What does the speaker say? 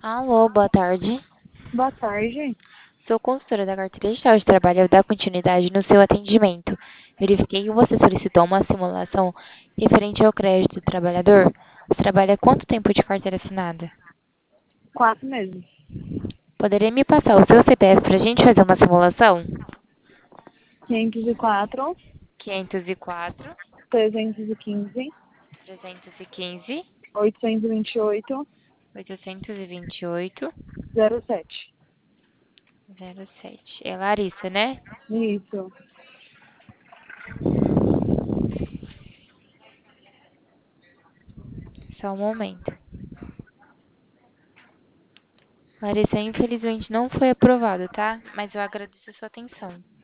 Alô, boa tarde. Boa tarde. Sou consultora da carteira digital de trabalho. Eu vou dar continuidade no seu atendimento. Verifiquei que você solicitou uma simulação referente ao crédito do trabalhador. Você trabalha quanto tempo de carteira assinada? 4 meses. Poderia me passar o seu CPF para a gente fazer uma simulação? 504, 504 315, 315 828, 828 07. 07. É Larissa, né? Isso. Só um momento. Larissa, infelizmente não foi aprovado, tá? Mas eu agradeço a sua atenção.